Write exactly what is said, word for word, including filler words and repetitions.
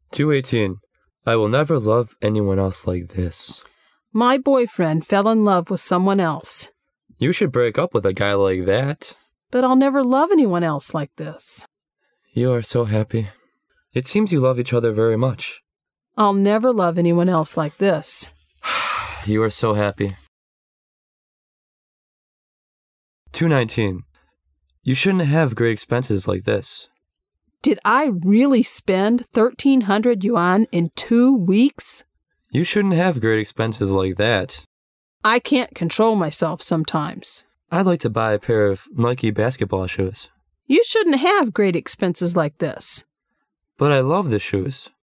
two eighteen. I will never love anyone else like this. My boyfriend fell in love with someone else. You should break up with a guy like that. But I'll never love anyone else like this. You are so happy. It seems you love each other very much. I'll never love anyone else like this. You are so happy. two nineteen. You shouldn't have great expenses like this. Did I really spend thirteen hundred yuan in two weeks? You shouldn't have great expenses like that. I can't control myself sometimes. I'd like to buy a pair of Nike basketball shoes. You shouldn't have great expenses like this. But I love the shoes.